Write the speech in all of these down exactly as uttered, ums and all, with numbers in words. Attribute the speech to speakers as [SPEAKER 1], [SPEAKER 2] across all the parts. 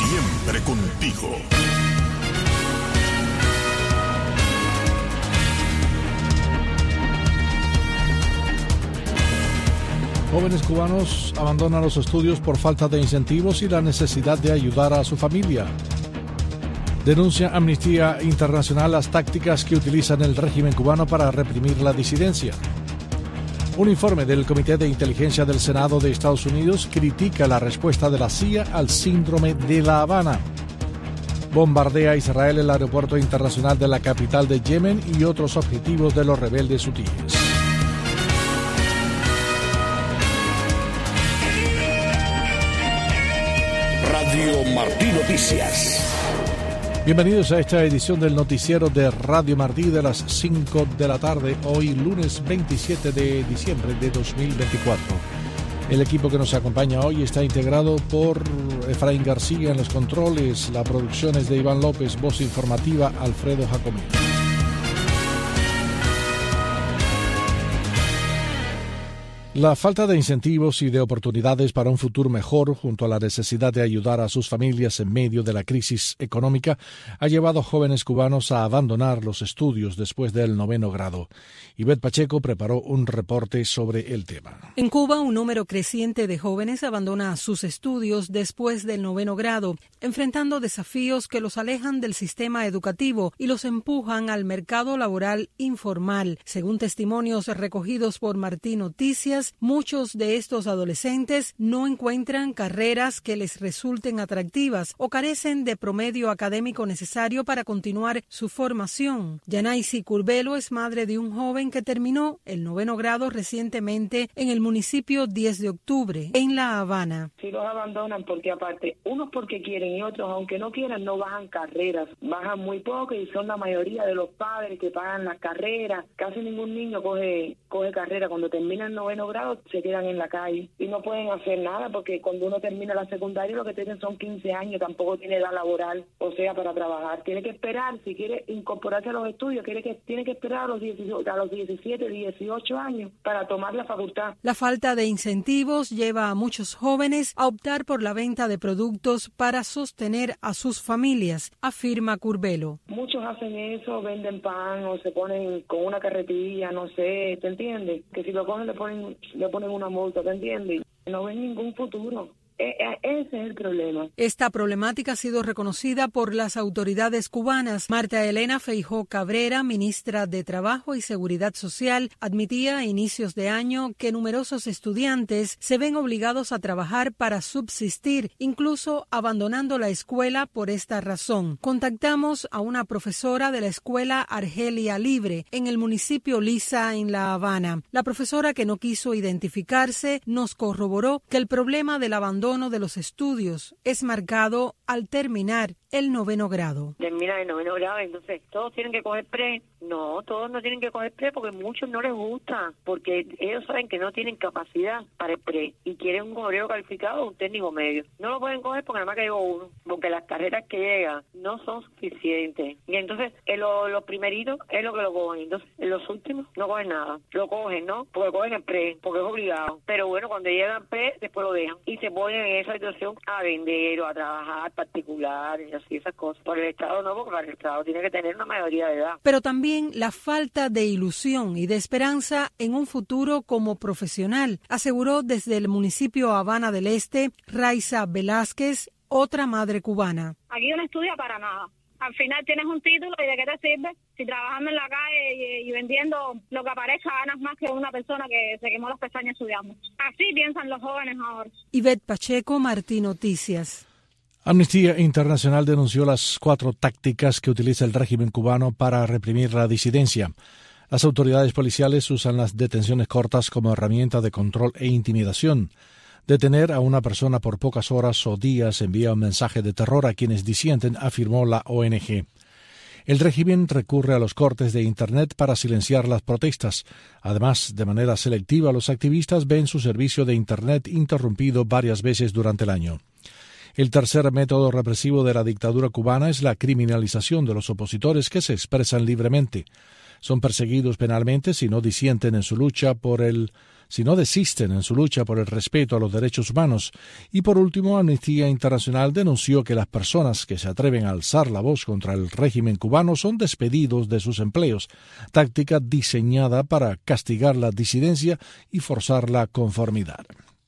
[SPEAKER 1] Siempre contigo.
[SPEAKER 2] Jóvenes cubanos abandonan los estudios por falta de incentivos y la necesidad de ayudar a su familia. Denuncia Amnistía Internacional las tácticas que utilizan el régimen cubano para reprimir la disidencia. Un informe del Comité de Inteligencia del Senado de Estados Unidos critica la respuesta de la C I A al síndrome de La Habana. Bombardea Israel el aeropuerto internacional de la capital de Yemen y otros objetivos de los rebeldes hutíes.
[SPEAKER 1] Radio Martí Noticias.
[SPEAKER 2] Bienvenidos a esta edición del noticiero de Radio Martí de las cinco de la tarde, hoy lunes veintisiete de diciembre de dos mil veinticuatro. El equipo que nos acompaña hoy está integrado por Efraín García en los controles, la producción es de Iván López, voz informativa Alfredo Jacomí. La falta de incentivos y de oportunidades para un futuro mejor, junto a la necesidad de ayudar a sus familias en medio de la crisis económica, ha llevado a jóvenes cubanos a abandonar los estudios después del noveno grado. Ivette Pacheco preparó un reporte sobre el tema.
[SPEAKER 3] En Cuba, un número creciente de jóvenes abandona sus estudios después del noveno grado, enfrentando desafíos que los alejan del sistema educativo y los empujan al mercado laboral informal. Según testimonios recogidos por Martí Noticias, muchos de estos adolescentes no encuentran carreras que les resulten atractivas o carecen de promedio académico necesario para continuar su formación. Yanaisi Curbelo es madre de un joven que terminó el noveno grado recientemente en el municipio diez de octubre, en La Habana.
[SPEAKER 4] Si los abandonan porque aparte, unos porque quieren y otros aunque no quieran no bajan carreras, bajan muy poco y son la mayoría de los padres que pagan las carreras. Casi ningún niño coge, coge carrera. Cuando termina el noveno grado se quedan en la calle y no pueden hacer nada porque cuando uno termina la secundaria lo que tienen son quince años, tampoco tiene edad laboral, o sea, para trabajar. Tiene que esperar, si quiere incorporarse a los estudios, tiene que, tiene que esperar a los, dieciocho, a los diecisiete, dieciocho años para tomar la facultad.
[SPEAKER 3] La falta de incentivos lleva a muchos jóvenes a optar por la venta de productos para sostener a sus familias, afirma Curbelo.
[SPEAKER 4] Muchos hacen eso, venden pan o se ponen con una carretilla, no sé, ¿te entiendes? Que si lo cogen le ponen le ponen una multa, ¿te entiendes? No ven ningún futuro. Ese es el problema.
[SPEAKER 3] Esta problemática ha sido reconocida por las autoridades cubanas. Marta Elena Feijó Cabrera, ministra de Trabajo y Seguridad Social, admitía a inicios de año que numerosos estudiantes se ven obligados a trabajar para subsistir, incluso abandonando la escuela por esta razón. Contactamos a una profesora de la escuela Argelia Libre en el municipio Lisa, en La Habana. La profesora, que no quiso identificarse, nos corroboró que el problema del abandono de los estudios es marcado al terminar el noveno grado.
[SPEAKER 5] Termina el noveno grado, entonces todos tienen que coger pre. No, todos no tienen que coger pre porque muchos no les gusta, porque ellos saben que no tienen capacidad para el pre y quieren un obrero calificado o un técnico medio. No lo pueden coger porque nada más que llegó uno, porque las carreras que llegan no son suficientes. Y entonces en lo, los primeritos es lo que lo cogen, entonces en los últimos no cogen nada. Lo cogen, ¿no? Porque cogen el pre, porque es obligado. Pero bueno, cuando llegan pre, después lo dejan y se ponen en esa situación a vender o a trabajar particulares y así esas cosas. Por el Estado no, porque para el Estado tiene que tener una mayoría de edad.
[SPEAKER 3] Pero también la falta de ilusión y de esperanza en un futuro como profesional, aseguró desde el municipio Habana del Este Raiza Velázquez, otra madre cubana.
[SPEAKER 6] Aquí no estudia para nada. Al final tienes un título y ¿de qué te sirve? Si trabajando en la calle y, y vendiendo lo que aparezca ganas más que una persona que se quemó las pestañas estudiando. Así piensan los jóvenes ahora.
[SPEAKER 3] Ivette Pacheco, Martí Noticias.
[SPEAKER 2] Amnistía Internacional denunció las cuatro tácticas que utiliza el régimen cubano para reprimir la disidencia. Las autoridades policiales usan las detenciones cortas como herramienta de control e intimidación. Detener a una persona por pocas horas o días envía un mensaje de terror a quienes disienten, afirmó la O N G. El régimen recurre a los cortes de Internet para silenciar las protestas. Además, de manera selectiva, los activistas ven su servicio de Internet interrumpido varias veces durante el año. El tercer método represivo de la dictadura cubana es la criminalización de los opositores que se expresan libremente. Son perseguidos penalmente si no disienten en su lucha por el si no desisten en su lucha por el respeto a los derechos humanos. Y por último, Amnistía Internacional denunció que las personas que se atreven a alzar la voz contra el régimen cubano son despedidos de sus empleos, táctica diseñada para castigar la disidencia y forzar la conformidad.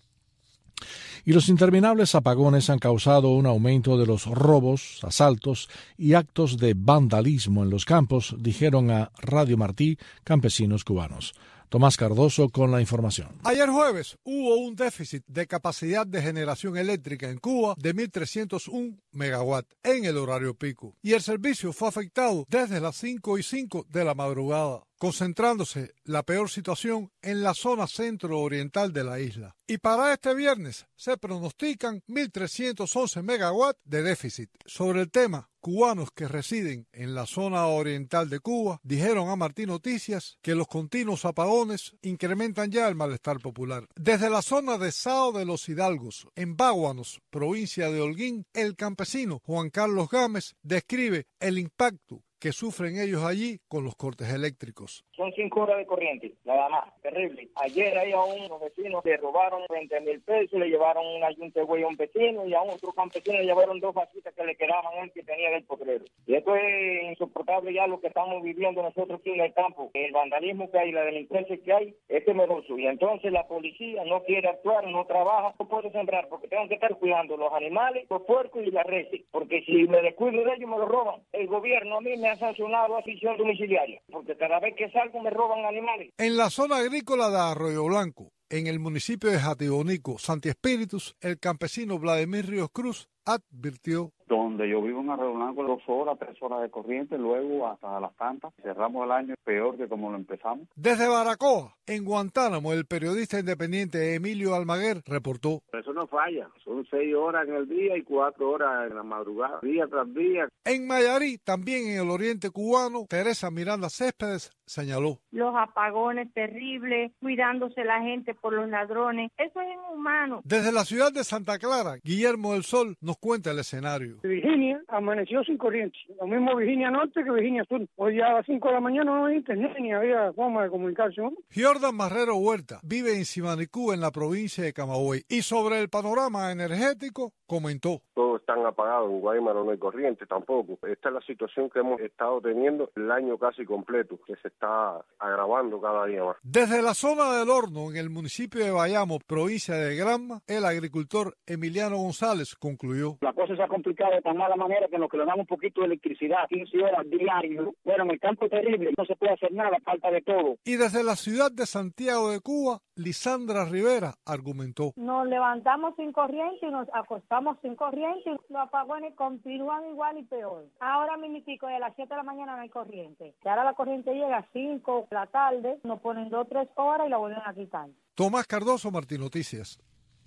[SPEAKER 2] Y los interminables apagones han causado un aumento de los robos, asaltos y actos de vandalismo en los campos, dijeron a Radio Martí campesinos cubanos. Tomás Cardoso con la información.
[SPEAKER 7] Ayer jueves hubo un déficit de capacidad de generación eléctrica en Cuba de mil trescientos uno megawatts en el horario pico y el servicio fue afectado desde las cinco y cinco de la madrugada, concentrándose la peor situación en la zona centro-oriental de la isla. Y para este viernes se pronostican mil trescientos once megawatts de déficit. Sobre el tema, cubanos que residen en la zona oriental de Cuba dijeron a Martí Noticias que los continuos apagones incrementan ya el malestar popular. Desde la zona de Sao de los Hidalgos, en Báguanos, provincia de Holguín, el campesino Juan Carlos Gámez describe el impacto que sufren ellos allí con los cortes eléctricos.
[SPEAKER 8] Son cinco horas de corriente, nada más, terrible. Ayer ahí a unos vecinos le robaron veinte mil pesos, le llevaron una yunta de güey a un vecino y a un otro campesino le llevaron dos vasitas que le quedaban a él que tenía del potrero. Y esto es insoportable ya lo que estamos viviendo nosotros aquí en el campo. El vandalismo que hay, la delincuencia que hay, es temeroso. Y entonces la policía no quiere actuar, no trabaja, no puede sembrar, porque tengo que estar cuidando los animales, los puercos y las reses. Porque si me descuido de ellos me lo roban. El gobierno a mí me ha sancionado a prisión domiciliaria, porque cada vez que salgo me roban animales.
[SPEAKER 7] En la zona agrícola de Arroyo Blanco, en el municipio de Jatibonico, Santi Espíritus, el campesino Vladimir Ríos Cruz advirtió.
[SPEAKER 9] Donde yo vivo en Arroyo Blanco, dos horas, tres horas de corriente, luego hasta las tantas. Cerramos el año peor que como lo empezamos.
[SPEAKER 7] Desde Baracoa, en Guantánamo, el periodista independiente Emilio Almaguer reportó.
[SPEAKER 10] Eso no falla, son seis horas en el día y cuatro horas en la madrugada, día tras día.
[SPEAKER 7] En Mayarí, también en el oriente cubano, Teresa Miranda Céspedes señaló.
[SPEAKER 11] Los apagones terribles, cuidándose la gente por los ladrones, eso es inhumano.
[SPEAKER 7] Desde la ciudad de Santa Clara, Guillermo del Sol nos cuenta el escenario.
[SPEAKER 12] Virginia amaneció sin corriente, lo mismo Virginia Norte que Virginia Sur. Hoy ya a las cinco de la mañana no había internet ni había forma de comunicación.
[SPEAKER 7] Jordan Marrero Huerta vive en Simanicú, en la provincia de Camagüey, y sobre el panorama energético comentó.
[SPEAKER 10] Todos están apagados, en Guaymaro no hay corriente tampoco. Esta es la situación que hemos estado teniendo el año casi completo, que se está agravando cada día más.
[SPEAKER 7] Desde la zona del Horno, en el municipio de Bayamo, provincia de Granma, el agricultor Emiliano González concluyó.
[SPEAKER 13] La cosa se ha complicado de tan mala manera que nos que le damos un poquito de electricidad, quince horas diario. Bueno, en el campo es terrible, no se puede hacer nada, falta de todo.
[SPEAKER 7] Y desde la ciudad de Santiago de Cuba, Lisandra Rivera argumentó.
[SPEAKER 11] Nos levantamos sin corriente y nos acostamos sin corriente. Los apagones continúan igual y peor. Ahora minitico de las siete de la mañana no hay corriente. Y ahora la corriente llega a cinco de la tarde, nos ponen dos o tres horas y la vuelven a quitar.
[SPEAKER 7] Tomás Cardoso, Martín Noticias.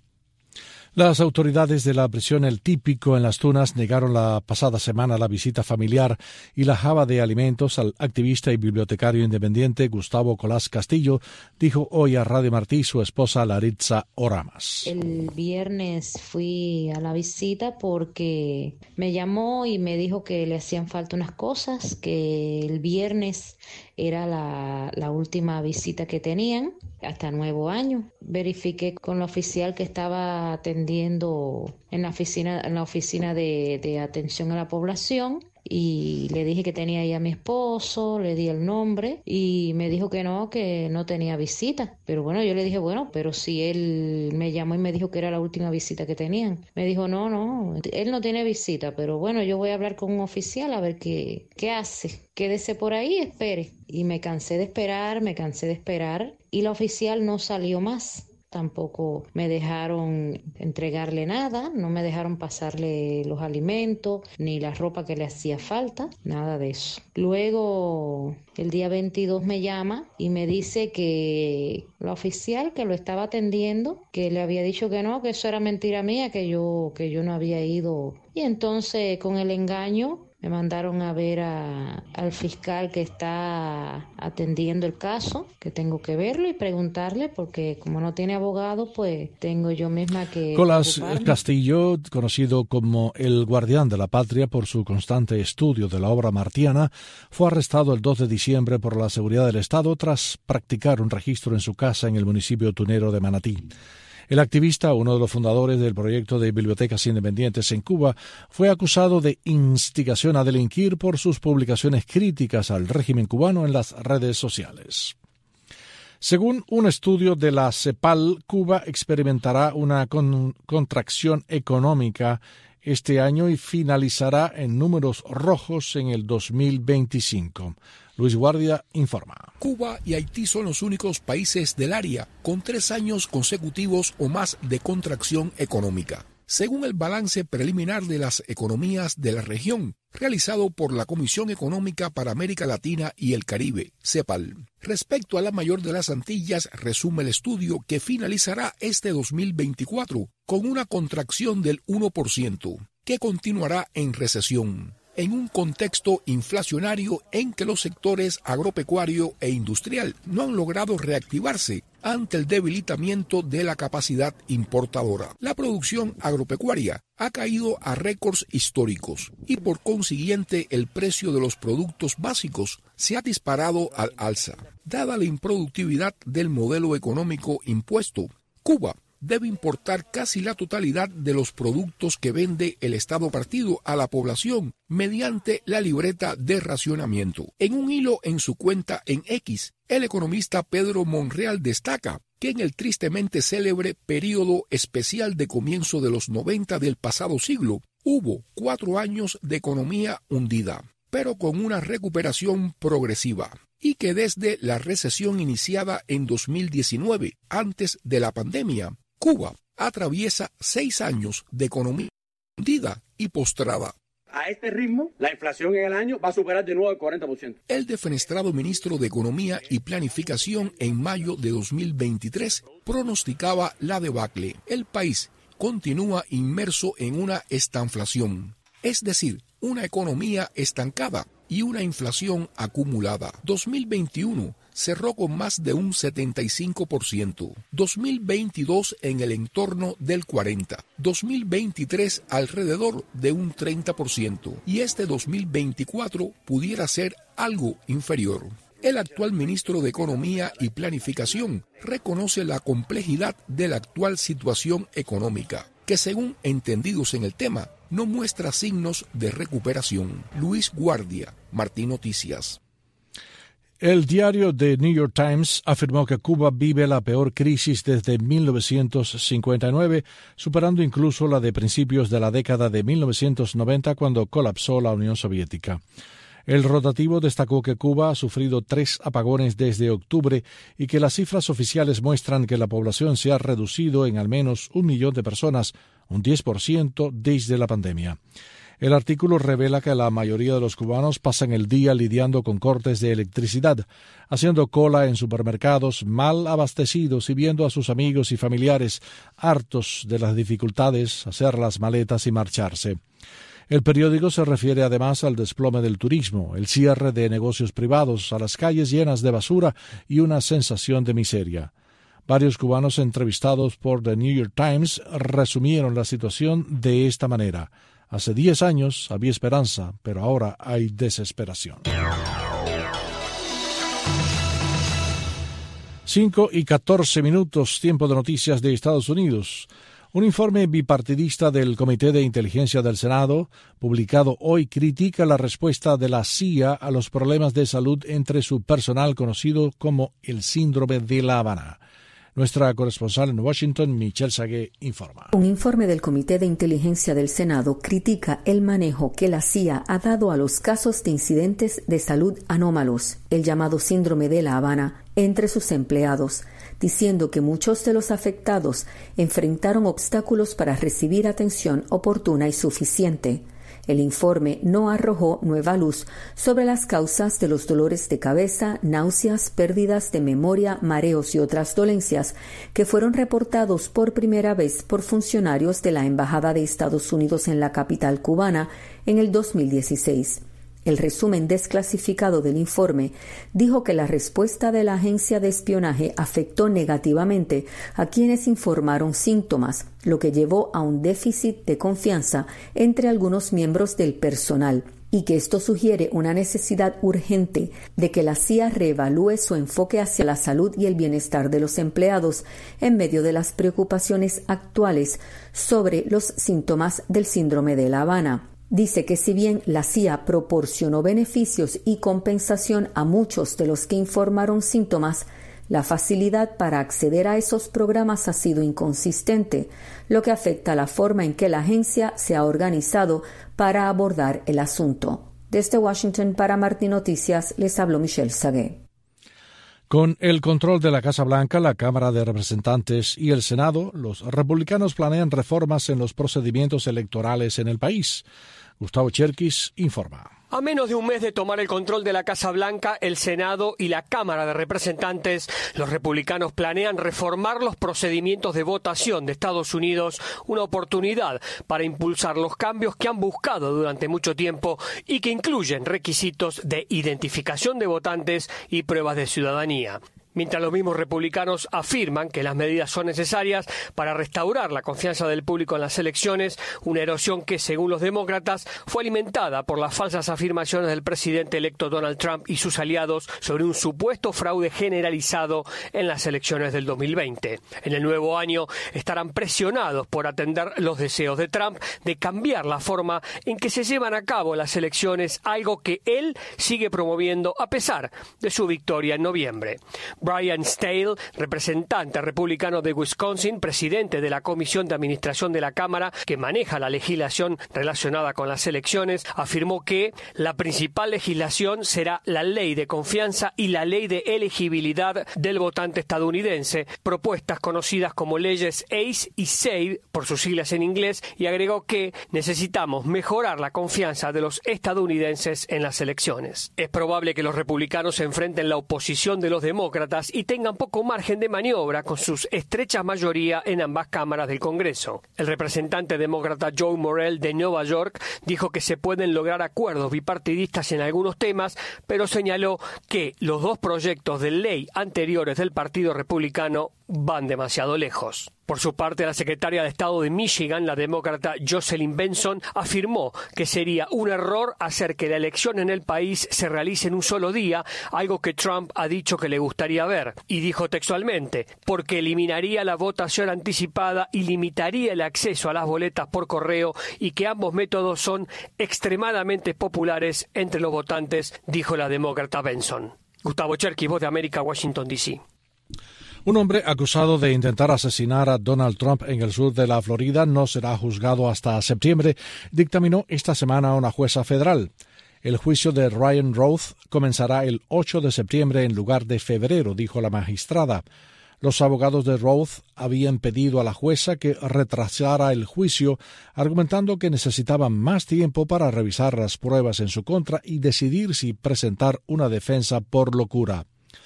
[SPEAKER 2] Las autoridades de la prisión El Típico en Las Tunas negaron la pasada semana la visita familiar y la java de alimentos al activista y bibliotecario independiente Gustavo Colás Castillo, dijo hoy a Radio Martí su esposa Laritza Oramas.
[SPEAKER 14] El viernes fui a la visita porque me llamó y me dijo que le hacían falta unas cosas, que el viernes era la, la última visita que tenían hasta nuevo año. Verifiqué con la oficial que estaba atendiendo en la oficina, en la oficina de, de atención a la población y le dije que tenía ahí a mi esposo, le di el nombre y me dijo que no, que no tenía visita. Pero bueno, yo le dije, bueno, pero si él me llamó y me dijo que era la última visita que tenían. Me dijo, no, no, él no tiene visita, pero bueno, yo voy a hablar con un oficial a ver qué, qué hace. Quédese por ahí, espere. Y me cansé de esperar, me cansé de esperar y la oficial no salió más. Tampoco me dejaron entregarle nada, no me dejaron pasarle los alimentos ni la ropa que le hacía falta, nada de eso. Luego, el día veintidós me llama y me dice que la oficial que lo estaba atendiendo, que le había dicho que no, que eso era mentira mía, que yo, que yo no había ido. Y entonces, con el engaño, Me mandaron a ver a, al fiscal que está atendiendo el caso, que tengo que verlo y preguntarle, porque como no tiene abogado, pues tengo yo misma que
[SPEAKER 2] Colás
[SPEAKER 14] ocuparme.
[SPEAKER 2] Castillo, conocido como el guardián de la patria por su constante estudio de la obra martiana, fue arrestado el dos de diciembre por la seguridad del Estado tras practicar un registro en su casa en el municipio tunero de Manatí. El activista, uno de los fundadores del proyecto de bibliotecas independientes en Cuba, fue acusado de instigación a delinquir por sus publicaciones críticas al régimen cubano en las redes sociales. Según un estudio de la CEPAL, Cuba experimentará una con- contracción económica este año y finalizará en números rojos en el dos mil veinticinco. Luis Guardia informa.
[SPEAKER 15] Cuba y Haití son los únicos países del área con tres años consecutivos o más de contracción económica, según el balance preliminar de las economías de la región, realizado por la Comisión Económica para América Latina y el Caribe, CEPAL. Respecto a la mayor de las Antillas, resume el estudio que finalizará este dos mil veinticuatro con una contracción del uno por ciento, que continuará en recesión, en un contexto inflacionario en que los sectores agropecuario e industrial no han logrado reactivarse ante el debilitamiento de la capacidad importadora. La producción agropecuaria ha caído a récords históricos y por consiguiente el precio de los productos básicos se ha disparado al alza. Dada la improductividad del modelo económico impuesto, Cuba debe importar casi la totalidad de los productos que vende el Estado partido a la población mediante la libreta de racionamiento. En un hilo en su cuenta en X, el economista Pedro Monreal destaca que en el tristemente célebre periodo especial de comienzo de los noventa del pasado siglo, hubo cuatro años de economía hundida, pero con una recuperación progresiva, y que desde la recesión iniciada en dos mil diecinueve, antes de la pandemia, Cuba atraviesa seis años de economía hundida y postrada.
[SPEAKER 16] A este ritmo, la inflación en el año va a superar de nuevo el cuarenta por ciento.
[SPEAKER 15] El defenestrado ministro de Economía y Planificación en mayo de dos mil veintitrés pronosticaba la debacle. El país continúa inmerso en una estanflación, es decir, una economía estancada y una inflación acumulada. dos mil veintiuno cerró con más de un setenta y cinco por ciento, dos mil veintidós en el entorno del cuarenta por ciento, dos mil veintitrés alrededor de un treinta por ciento y este dos mil veinticuatro pudiera ser algo inferior. El actual ministro de Economía y Planificación reconoce la complejidad de la actual situación económica, que según entendidos en el tema, no muestra signos de recuperación. Luis Guardia, Martín Noticias.
[SPEAKER 2] El diario The New York Times afirmó que Cuba vive la peor crisis desde mil novecientos cincuenta y nueve, superando incluso la de principios de la década de mil novecientos noventa cuando colapsó la Unión Soviética. El rotativo destacó que Cuba ha sufrido tres apagones desde octubre y que las cifras oficiales muestran que la población se ha reducido en al menos un millón de personas, un diez por ciento desde la pandemia. El artículo revela que la mayoría de los cubanos pasan el día lidiando con cortes de electricidad, haciendo cola en supermercados mal abastecidos y viendo a sus amigos y familiares hartos de las dificultades, hacer las maletas y marcharse. El periódico se refiere además al desplome del turismo, el cierre de negocios privados, a las calles llenas de basura y una sensación de miseria. Varios cubanos entrevistados por The New York Times resumieron la situación de esta manera. Hace diez años había esperanza, pero ahora hay desesperación. Cinco y catorce minutos, tiempo de noticias de Estados Unidos. Un informe bipartidista del Comité de Inteligencia del Senado, publicado hoy, critica la respuesta de la C I A a los problemas de salud entre su personal conocido como el síndrome de La Habana. Nuestra corresponsal en Washington, Michelle Sagué, informa.
[SPEAKER 17] Un informe del Comité de Inteligencia del Senado critica el manejo que la C I A ha dado a los casos de incidentes de salud anómalos, el llamado síndrome de La Habana, entre sus empleados, diciendo que muchos de los afectados enfrentaron obstáculos para recibir atención oportuna y suficiente. El informe no arrojó nueva luz sobre las causas de los dolores de cabeza, náuseas, pérdidas de memoria, mareos y otras dolencias que fueron reportados por primera vez por funcionarios de la Embajada de Estados Unidos en la capital cubana en el dos mil dieciséis. El resumen desclasificado del informe dijo que la respuesta de la agencia de espionaje afectó negativamente a quienes informaron síntomas, lo que llevó a un déficit de confianza entre algunos miembros del personal, y que esto sugiere una necesidad urgente de que la C I A reevalúe su enfoque hacia la salud y el bienestar de los empleados en medio de las preocupaciones actuales sobre los síntomas del síndrome de La Habana. Dice que si bien la C I A proporcionó beneficios y compensación a muchos de los que informaron síntomas, la facilidad para acceder a esos programas ha sido inconsistente, lo que afecta la forma en que la agencia se ha organizado para abordar el asunto. Desde Washington para Martín Noticias les habló Michelle Sagué.
[SPEAKER 2] Con el control de la Casa Blanca, la Cámara de Representantes y el Senado, los republicanos planean reformas en los procedimientos electorales en el país. Gustavo Cherkis informa.
[SPEAKER 18] A menos de un mes de tomar el control de la Casa Blanca, el Senado y la Cámara de Representantes, los republicanos planean reformar los procedimientos de votación de Estados Unidos, una oportunidad para impulsar los cambios que han buscado durante mucho tiempo y que incluyen requisitos de identificación de votantes y pruebas de ciudadanía. Mientras los mismos republicanos afirman que las medidas son necesarias para restaurar la confianza del público en las elecciones, una erosión que, según los demócratas, fue alimentada por las falsas afirmaciones del presidente electo Donald Trump y sus aliados sobre un supuesto fraude generalizado en las elecciones del dos mil veinte. En el nuevo año estarán presionados por atender los deseos de Trump de cambiar la forma en que se llevan a cabo las elecciones, algo que él sigue promoviendo a pesar de su victoria en noviembre. Brian Stahel, representante republicano de Wisconsin, presidente de la Comisión de Administración de la Cámara que maneja la legislación relacionada con las elecciones, afirmó que la principal legislación será la Ley de Confianza y la Ley de Elegibilidad del Votante Estadounidense, propuestas conocidas como leyes A C E y S A V E por sus siglas en inglés, y agregó que necesitamos mejorar la confianza de los estadounidenses en las elecciones. Es probable que los republicanos enfrenten la oposición de los demócratas y tengan poco margen de maniobra con su estrecha mayoría en ambas cámaras del Congreso. El representante demócrata Joe Morell de Nueva York dijo que se pueden lograr acuerdos bipartidistas en algunos temas, pero señaló que los dos proyectos de ley anteriores del Partido Republicano van demasiado lejos. Por su parte, la secretaria de Estado de Michigan, la demócrata Jocelyn Benson, afirmó que sería un error hacer que la elección en el país se realice en un solo día, algo que Trump ha dicho que le gustaría ver. Y dijo textualmente, porque eliminaría la votación anticipada y limitaría el acceso a las boletas por correo, y que ambos métodos son extremadamente populares entre los votantes, dijo la demócrata Benson. Gustavo Cherkis, Voz de América, Washington, D C
[SPEAKER 2] Un hombre acusado de intentar asesinar a Donald Trump en el sur de la Florida no será juzgado hasta septiembre, dictaminó esta semana una jueza federal. El juicio de Ryan Roth comenzará el ocho de septiembre en lugar de febrero, dijo la magistrada. Los abogados de Roth habían pedido a la jueza que retrasara el juicio, argumentando que necesitaban más tiempo para revisar las pruebas en su contra y decidir si presentar una defensa por locura.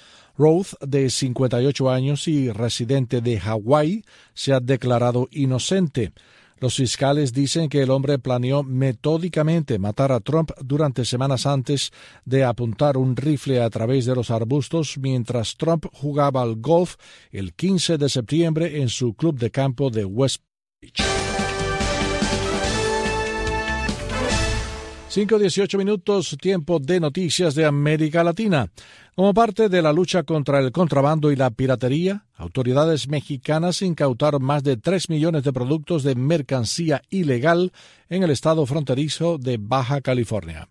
[SPEAKER 2] Roth, de cincuenta y ocho años y residente de Hawái, se ha declarado inocente. Los fiscales dicen que el hombre planeó metódicamente matar a Trump durante semanas antes de apuntar un rifle a través de los arbustos mientras Trump jugaba al golf el quince de septiembre en su club de campo de West Beach. cinco dieciocho minutos, tiempo de noticias de América Latina. Como parte de la lucha contra el contrabando y la piratería, autoridades mexicanas incautaron más de tres millones de productos de mercancía ilegal en el estado fronterizo de Baja California.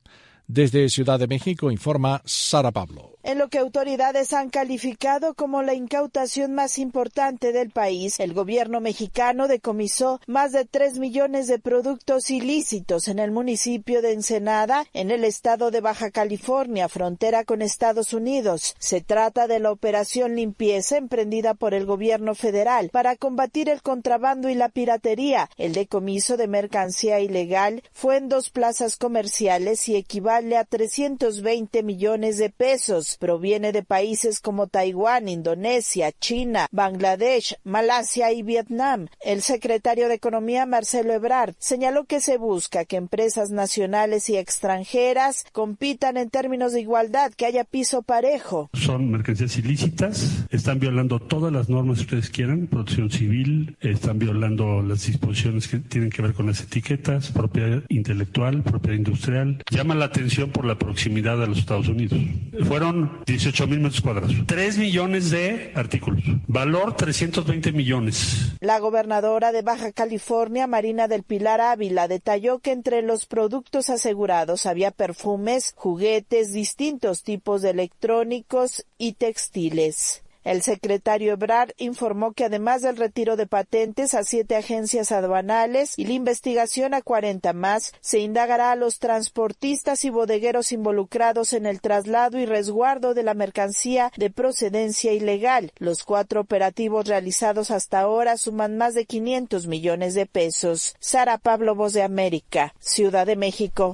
[SPEAKER 2] Desde Ciudad de México informa Sara Pablo.
[SPEAKER 19] En lo que autoridades han calificado como la incautación más importante del país, el gobierno mexicano decomisó más de tres millones de productos ilícitos en el municipio de Ensenada, en el estado de Baja California, frontera con Estados Unidos. Se trata de la operación limpieza emprendida por el gobierno federal para combatir el contrabando y la piratería. El decomiso de mercancía ilegal fue en dos plazas comerciales y equivale a trescientos veinte millones de pesos. Proviene de países como Taiwán, Indonesia, China, Bangladesh, Malasia y Vietnam. El secretario de Economía, Marcelo Ebrard, señaló que se busca que empresas nacionales y extranjeras compitan en términos de igualdad, que haya piso parejo.
[SPEAKER 20] Son mercancías ilícitas, están violando todas las normas que ustedes quieran, protección civil, están violando las disposiciones que tienen que ver con las etiquetas, propiedad intelectual, propiedad industrial. Llama la atención por la proximidad a los Estados Unidos. Fueron dieciocho mil metros cuadrados, tres millones de artículos, valor trescientos veinte millones.
[SPEAKER 19] La gobernadora de Baja California, Marina del Pilar Ávila, detalló que entre los productos asegurados había perfumes, juguetes, distintos tipos de electrónicos y textiles. El secretario Ebrard informó que además del retiro de patentes a siete agencias aduanales y la investigación a cuarenta más, se indagará a los transportistas y bodegueros involucrados en el traslado y resguardo de la mercancía de procedencia ilegal. Los cuatro operativos realizados hasta ahora suman más de quinientos millones de pesos. Sara Pablo, Voz de América, Ciudad de México.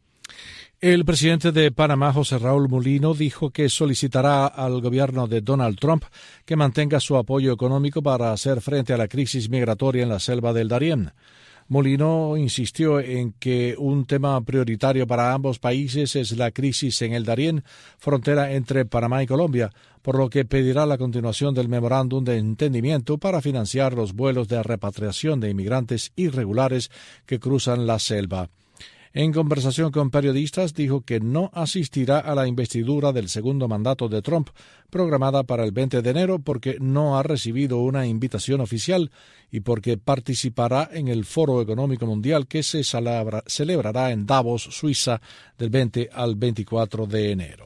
[SPEAKER 2] El presidente de Panamá, José Raúl Mulino, dijo que solicitará al gobierno de Donald Trump que mantenga su apoyo económico para hacer frente a la crisis migratoria en la selva del Darién. Mulino insistió en que un tema prioritario para ambos países es la crisis en el Darién, frontera entre Panamá y Colombia, por lo que pedirá la continuación del memorándum de entendimiento para financiar los vuelos de repatriación de inmigrantes irregulares que cruzan la selva. En conversación con periodistas, dijo que no asistirá a la investidura del segundo mandato de Trump, programada para el veinte de enero, porque no ha recibido una invitación oficial y porque participará en el Foro Económico Mundial que se celebra, celebrará en Davos, Suiza, del veinte al veinticuatro de enero.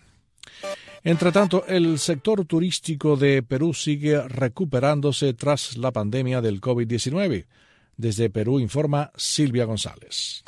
[SPEAKER 2] Entre tanto, el sector turístico de Perú sigue recuperándose tras la pandemia del COVID diecinueve. Desde Perú informa Silvia González.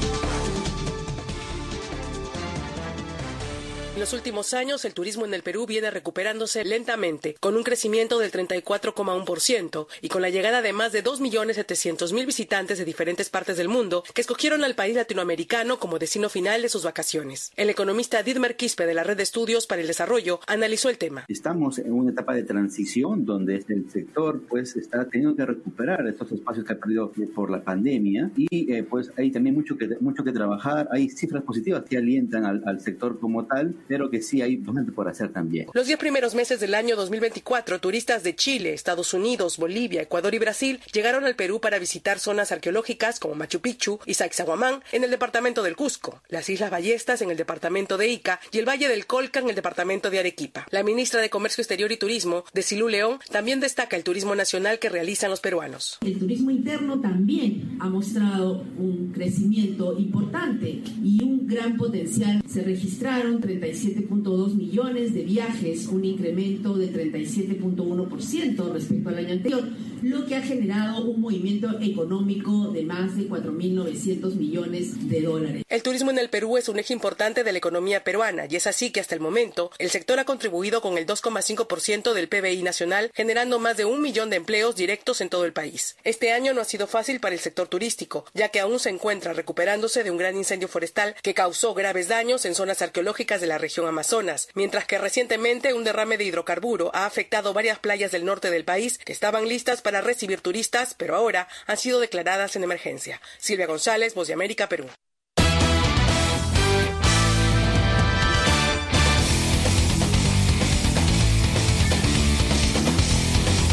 [SPEAKER 21] En los últimos años, el turismo en el Perú viene recuperándose lentamente, con un crecimiento del treinta y cuatro coma uno por ciento y con la llegada de más de dos millones setecientos mil visitantes de diferentes partes del mundo que escogieron al país latinoamericano como destino final de sus vacaciones. El economista Didmer Quispe de la Red de Estudios para el Desarrollo analizó el tema.
[SPEAKER 22] Estamos en una etapa de transición donde el sector pues está teniendo que recuperar estos espacios que ha perdido por la pandemia y eh, pues hay también mucho que, mucho que trabajar. Hay cifras positivas que alientan al, al sector como tal, pero que sí hay bastante por hacer también.
[SPEAKER 21] Los diez primeros meses del año dos mil veinticuatro, turistas de Chile, Estados Unidos, Bolivia, Ecuador y Brasil llegaron al Perú para visitar zonas arqueológicas como Machu Picchu y Sacsayhuamán en el departamento del Cusco, las Islas Ballestas en el departamento de Ica y el Valle del Colca en el departamento de Arequipa. La ministra de Comercio Exterior y Turismo, Desilu León, también destaca el turismo nacional que realizan los peruanos.
[SPEAKER 23] El turismo interno también ha mostrado un crecimiento importante y un gran potencial. Se registraron treinta y siete punto dos millones de viajes, un incremento de treinta y siete punto uno por ciento respecto al año anterior, lo que ha generado un movimiento económico de más de cuatro mil novecientos millones de dólares.
[SPEAKER 21] El turismo en el Perú es un eje importante de la economía peruana y es así que hasta el momento el sector ha contribuido con el dos coma cinco por ciento del P B I nacional, generando más de un millón de empleos directos en todo el país. Este año no ha sido fácil para el sector turístico, ya que aún se encuentra recuperándose de un gran incendio forestal que causó graves daños en zonas arqueológicas de la región Amazonas, mientras que recientemente un derrame de hidrocarburo ha afectado varias playas del norte del país que estaban listas para recibir turistas, pero ahora han sido declaradas en emergencia. Silvia González, Voz de América, Perú.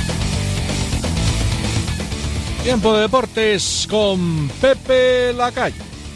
[SPEAKER 2] Tiempo de deportes con Pepe Lacayo.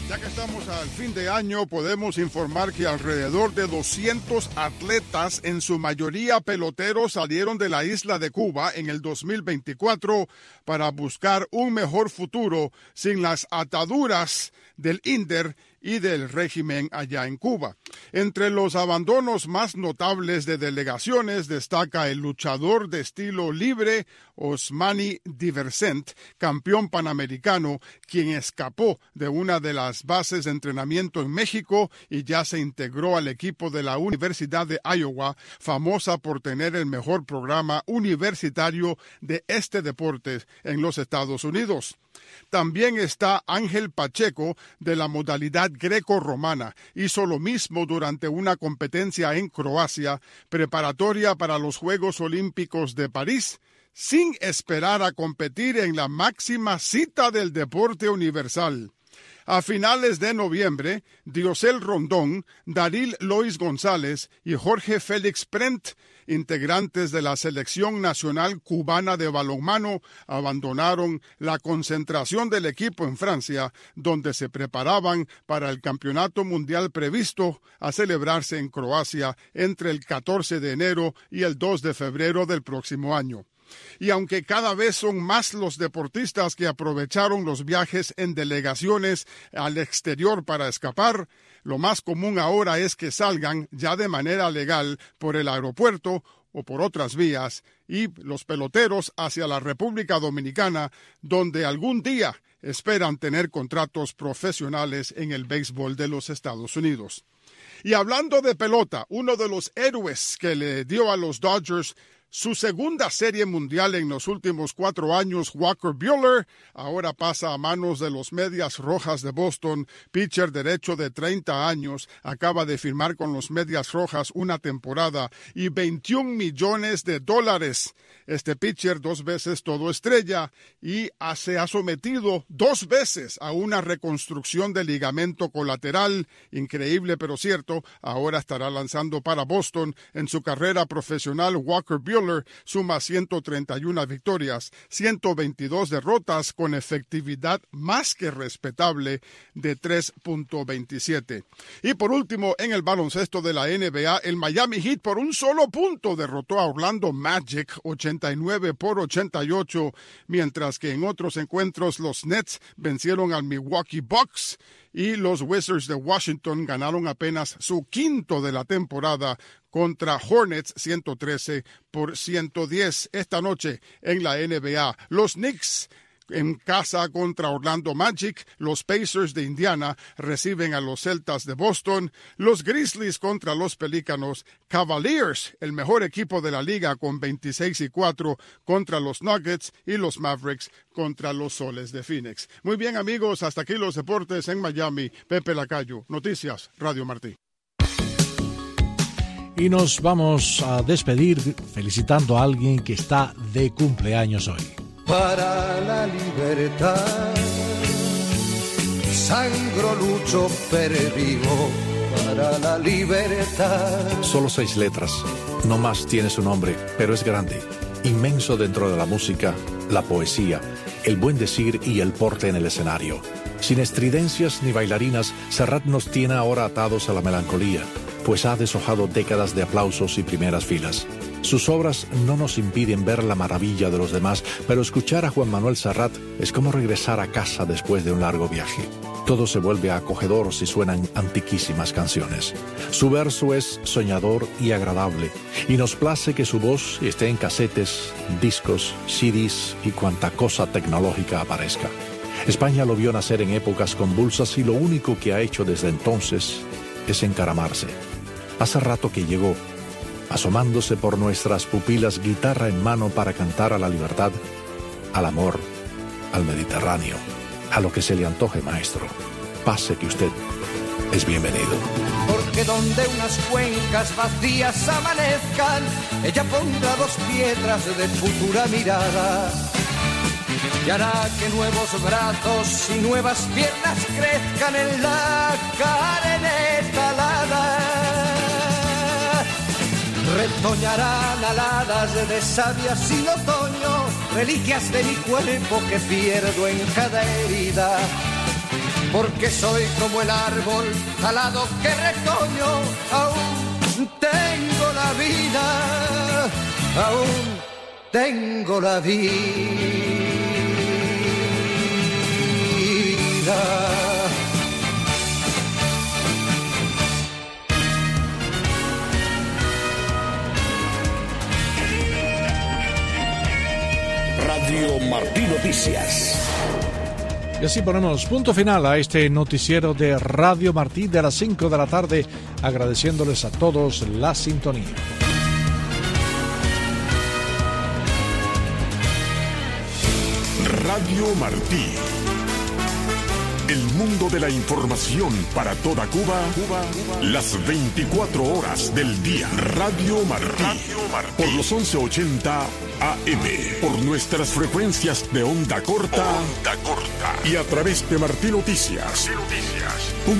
[SPEAKER 1] Ya que estamos al fin de año, podemos informar que alrededor de doscientos atletas, en su mayoría peloteros, salieron de la isla de Cuba en el dos mil veinticuatro para buscar un mejor futuro sin las ataduras del I N D E R y del régimen allá en Cuba. Entre los abandonos más notables de delegaciones destaca el luchador de estilo libre Osmani Diversent, campeón panamericano, quien escapó de una de las bases de entrenamiento en México y ya se integró al equipo de la Universidad de Iowa, famosa por tener el mejor programa universitario de este deporte en los Estados Unidos. También está Ángel Pacheco, de la modalidad greco-romana. Hizo lo mismo durante una competencia en Croacia, preparatoria para los Juegos Olímpicos de París, sin esperar a competir en la máxima cita del deporte universal. A finales de noviembre, Diosel Rondón, Daril Lois González y Jorge Félix Prent, integrantes de la Selección Nacional Cubana de Balonmano, abandonaron la concentración del equipo en Francia, donde se preparaban para el Campeonato Mundial previsto a celebrarse en Croacia entre el catorce de enero y el dos de febrero del próximo año. Y aunque cada vez son más los deportistas que aprovecharon los viajes en delegaciones al exterior para escapar, lo más común ahora es que salgan ya de manera legal por el aeropuerto o por otras vías, y los peloteros hacia la República Dominicana, donde algún día esperan tener contratos profesionales en el béisbol de los Estados Unidos. Y hablando de pelota, uno de los héroes que le dio a los Dodgers su segunda serie mundial en los últimos cuatro años, Walker Buehler, ahora pasa a manos de los Medias Rojas de Boston. Pitcher derecho de treinta años, acaba de firmar con los Medias Rojas una temporada y veintiún millones de dólares. Este pitcher, dos veces todo estrella, y se ha sometido dos veces a una reconstrucción de ligamento colateral. Increíble pero cierto, ahora estará lanzando para Boston. En su carrera profesional, Walker Buehler suma ciento treinta y una victorias, ciento veintidós derrotas, con efectividad más que respetable de tres punto veintisiete. Y por último, en el baloncesto de la N B A, el Miami Heat por un solo punto derrotó a Orlando Magic ochenta y nueve por ochenta y ocho, mientras que en otros encuentros los Nets vencieron al Milwaukee Bucks y los Wizards de Washington ganaron apenas su quinto de la temporada contra Hornets ciento trece por ciento diez. Esta noche en la N B A, los Knicks en casa contra Orlando Magic, los Pacers de Indiana reciben a los Celtas de Boston, los Grizzlies contra los Pelícanos, Cavaliers, el mejor equipo de la liga con veintiséis y cuatro contra los Nuggets, y los Mavericks contra los Soles de Phoenix. Muy bien, amigos, hasta aquí los deportes en Miami. Pepe Lacayo, Noticias Radio Martí.
[SPEAKER 2] Y nos vamos a despedir felicitando a alguien que está de cumpleaños hoy.
[SPEAKER 4] Para la libertad, sangro, lucho, pervivo, para la libertad.
[SPEAKER 5] Solo seis letras, no más tiene su nombre, pero es grande, inmenso dentro de la música, la poesía, el buen decir y el porte en el escenario. Sin estridencias ni bailarinas, Serrat nos tiene ahora atados a la melancolía, pues ha deshojado décadas de aplausos y primeras filas. Sus obras no nos impiden ver la maravilla de los demás, pero escuchar a Juan Manuel Serrat es como regresar a casa después de un largo viaje. Todo se vuelve acogedor si suenan antiquísimas canciones. Su verso es soñador y agradable, y nos place que su voz esté en casetes, discos, C Ds y cuanta cosa tecnológica aparezca. España lo vio nacer en épocas convulsas y lo único que ha hecho desde entonces es encaramarse. Hace rato que llegó, asomándose por nuestras pupilas, guitarra en mano para cantar a la libertad, al amor, al Mediterráneo, a lo que se le antoje, maestro. Pase que usted es bienvenido.
[SPEAKER 4] Porque donde unas cuencas vacías amanezcan, ella pondrá dos piedras de futura mirada y hará que nuevos brazos y nuevas piernas crezcan en la carne talada. Retoñarán aladas de savia sin otoño, reliquias de mi cuerpo que pierdo en cada herida. porque soy como el árbol talado que retoño, aún tengo la vida, aún tengo la vida.
[SPEAKER 3] Radio Martí Noticias.
[SPEAKER 2] Y así ponemos punto final a este noticiero de Radio Martí de las cinco de la tarde, agradeciéndoles a todos la sintonía.
[SPEAKER 3] Radio Martí. El mundo de la información para toda Cuba, Cuba, las veinticuatro horas del día. Radio Martí, Radio Martí. Por los once ochenta A M, por nuestras frecuencias de onda corta, onda corta. Y a través de Martí Noticias. Martí Noticias.